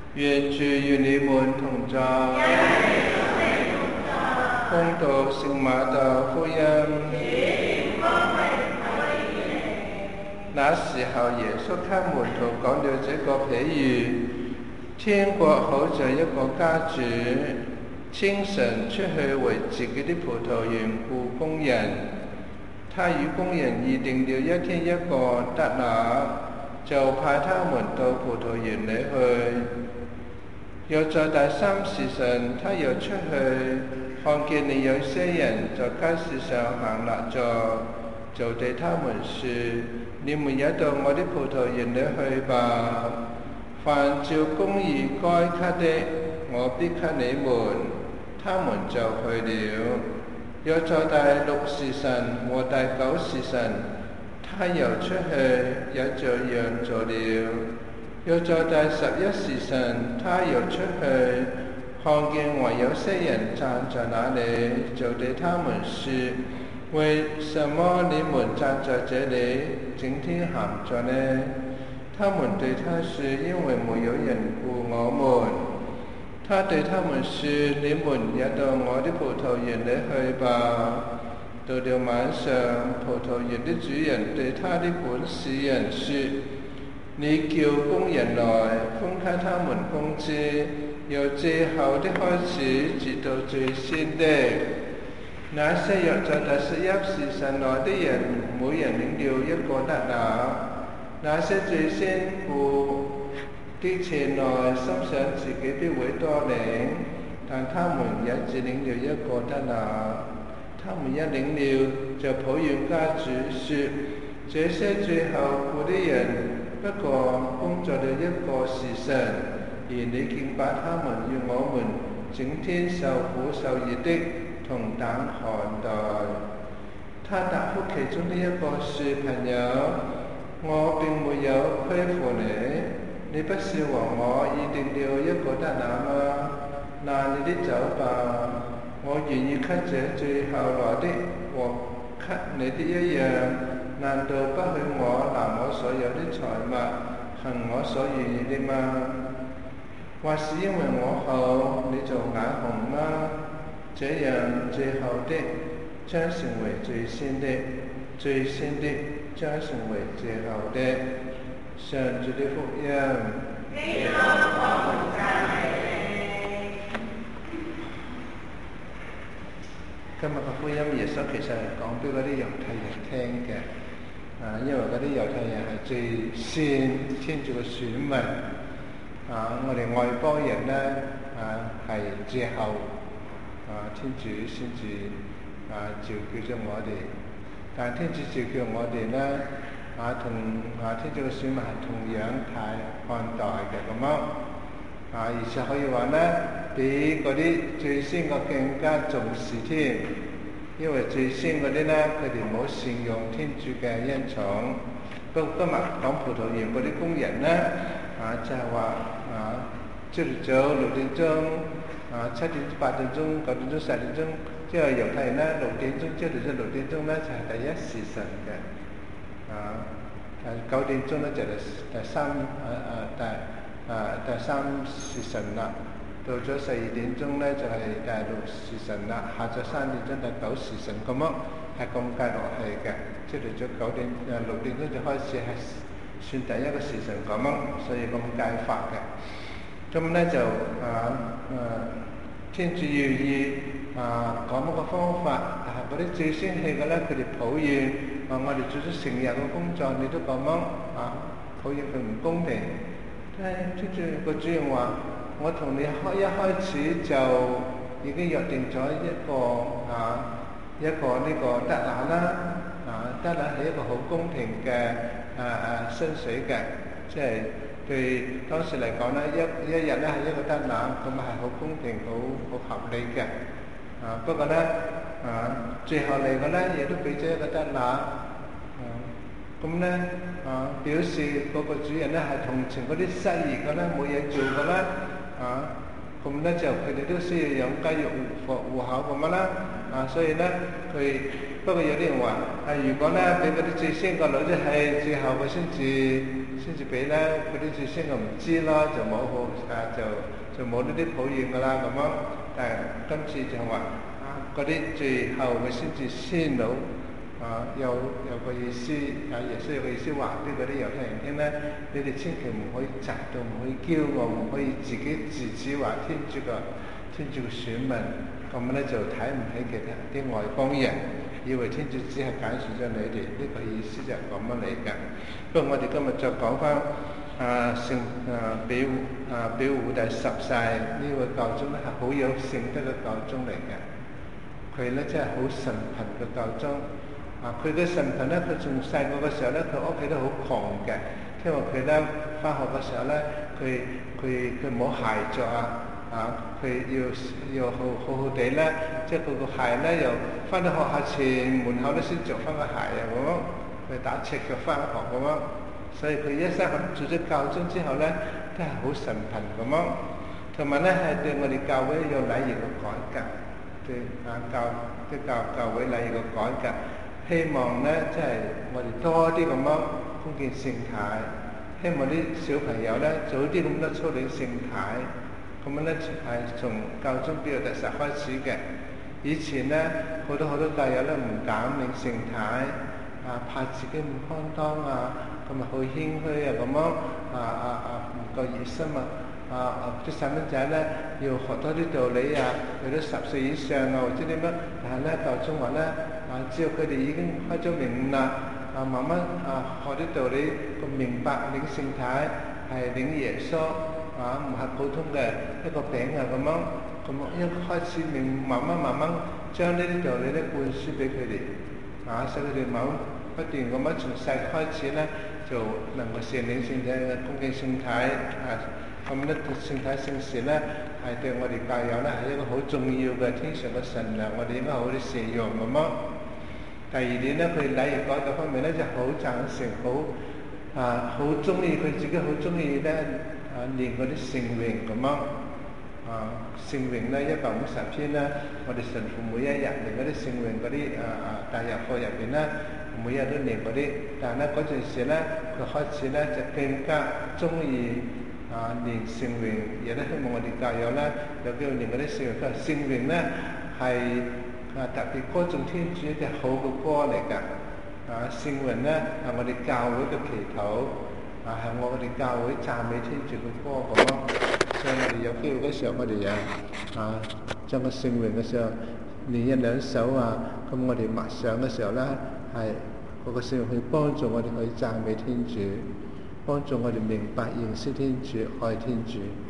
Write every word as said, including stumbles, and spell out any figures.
願主與你們同在。恭讀聖馬竇福音。那時候，耶穌給門徒講了這個比喻：天國好像一個家主，清晨出去為自己的葡萄園僱工人。他與工人議定了一天一個德納，就派他們到葡萄園裏去。又在第三時辰，他又出去，看見了有些人在街市上行勒坐，就對他們說：你們也到我的葡萄園裏去吧，凡照公義該給的，我必給你們。他們就去了。又在第六時辰和第九時辰，他又出去，也這樣做了。又在第十一時辰，他又出去，看見還有些人站在那裡，就對他們說：為什麼你們站在這裡，整天閒着呢？他們對他說：因為沒有人僱我們。他對他們說：你們也到我的葡萄園裏去吧。到了晚上，葡萄園的主人對他的管事人說：你叫工人來，分給他們工資，由最後的開始，直到最先的。那些約在第十一時辰來的人，每人領了一個德納。那些最先僱的前來，心想自己必會多領，但他們也只領了一個德納。他們一領了，就抱怨家主說：這些最後僱的人，不過工作了一個時辰，而你竟把他們與我們整天受苦受熱的同等看待。他答覆其中的一個說：朋友，我並沒有虧負你。你不是和我議定了一個德納嗎？那你的走吧，我願意給這最後來的和給你的一樣。難道不許我拿我所有的財物，行我所願意的嗎？或是因為我好，你就眼紅嗎？這樣最後的將成為最先的，最先的將成為最後的。上主的福音。基督，我們讚美你。今日嘅福音，耶穌其實係講俾嗰啲猶太人聽嘅。啊，因為嗰啲猶太人係最先天主嘅選民。啊，我哋外邦人咧，啊係最後，啊天主先至啊召叫咗我哋。但係天主召叫我哋咧。啊，同啊天主嘅選民係同樣睇看待嘅咁樣，啊而且可以話咧，比嗰啲最先嘅更加重視添，因為最先嗰啲咧，佢哋冇善用天主嘅恩寵。不今日講葡萄園嗰啲工人咧，啊就係話啊朝頭早六點鐘，啊七點八點鐘、九點鐘、十點鐘，即係猶太人咧六點鐘朝頭早六點鐘咧就係第一時辰嘅。啊，誒九點鐘咧就係第三誒誒第誒第三時辰啦，到咗十二點鐘咧就係第六時辰啦，下晝三點鐘第九時辰咁樣，係咁計落去嘅。即係到咗九點誒六點鐘就開始係算第一個時辰咁樣，所以咁計法嘅。咁咧就啊誒天主願意啊講一個方法，但係嗰啲最先去嘅咧，佢哋抱怨。啊！我哋做咗成日嘅工作，你都咁樣啊，抱怨佢唔公平。誒，跟住個主任話：我同你開一開始就已經約定咗一個啊一個呢個德納啦。啊，德納係一個好公平嘅誒誒薪水嘅，即係對當時嚟講咧，一一日咧係一個德納，咁係好公平、好好合理嘅。啊，不過咧。啊，最後嚟嘅咧，亦都俾咗一個德納，啊，咁咧啊，表示嗰個主人咧係同情嗰啲失業嘅咧，冇嘢做嘅啦，啊，咁咧就佢哋都需要養家育戶戶口咁樣啦，啊，所以咧佢不過有啲人話，啊，如果咧俾嗰啲最先個女仔係最後嘅先至先至俾咧，嗰啲最先我唔知咯，就冇好啊，就就冇呢啲抱怨噶啦咁樣。但係今次就話啊，嗰啲最後嘅先至先到啊，有有個意思啊，耶穌有個意思話俾嗰啲猶太人聽咧，你哋千祈唔可以嫉妒，唔可以驕傲，唔可以自己自指話天主個天主嘅選民，咁咧就睇唔起其他啲外邦人，以為天主只係揀選咗你哋，呢、這個意思就係咁樣嚟㗎。不過我哋今日再講翻啊聖啊比啊比護第十世呢位教宗咧係好有聖德嘅教宗嚟嘅，佢咧真係好神貧嘅教宗。啊，佢嘅神貧咧，佢仲細個嘅時候咧，佢屋企都好窮嘅，因為佢咧返學嘅時候咧，佢佢佢冇鞋着啊，啊，佢要要好好好地咧，即係佢個鞋咧又返到學校前門口咧先着返個鞋啊咁樣，佢打赤腳返學咁樣，所以佢一生做咗教宗之後咧，都係好神貧咁樣，同埋咧係對我哋教會有禮儀嘅改革，對啊教啲教教會禮儀嘅改革。希望咧，即係我哋多啲咁樣恭敬聖體，希望啲小朋友咧早啲咁多操練聖體，咁樣咧係從教宗庇佑第十開始嘅。以前咧好多好多教友咧唔敢領聖體，啊怕自己唔堪當啊，咁啊好謙虛啊咁樣，啊啊啊唔夠熱心啊。啊啊！啲細蚊仔咧要學多啲道理啊，去到十歲以上啊，或者點樣？但係咧教宗話咧，啊只要佢哋已經開咗明悟啦，啊慢慢啊學啲道理，咁明白領聖體係領耶穌啊，唔係普通嘅一個餅啊咁樣，咁一開始明慢慢慢慢將呢啲道理咧灌輸俾佢哋，啊使佢哋慢慢不斷咁樣從細開始咧就能夠善領聖體、恭敬聖體啊。咁咧聖體聖事咧係對我哋教友咧係一個好重要嘅天上嘅神糧，我哋應該好啲善用咁樣。第二點咧，佢禮儀改革方面咧就好贊成，好啊好中意佢自己好中意咧啊念嗰啲聖詠咁樣啊聖詠咧一百五十篇咧，我哋神父每一日念嗰啲聖詠嗰啲啊啊大日課入邊咧，每日都念嗰啲，但係咧嗰陣時咧佢開始咧就更加中意。啊！念聖詠，亦都希望我哋教友咧有機會念嗰啲聖詠。佢話聖詠咧係啊特別歌頌天主一隻好嘅歌嚟㗎。啊聖詠咧係我哋教會嘅祈禱，啊係我哋教會讚美天主嘅歌咁咯。所以我哋有機會嗰時候，我哋又啊將個聖詠嘅時候念一兩首啊，咁我哋默想嘅時候咧係嗰個聖詠去幫助我哋去讚美天主。幫助我哋明白認識天主、愛天主。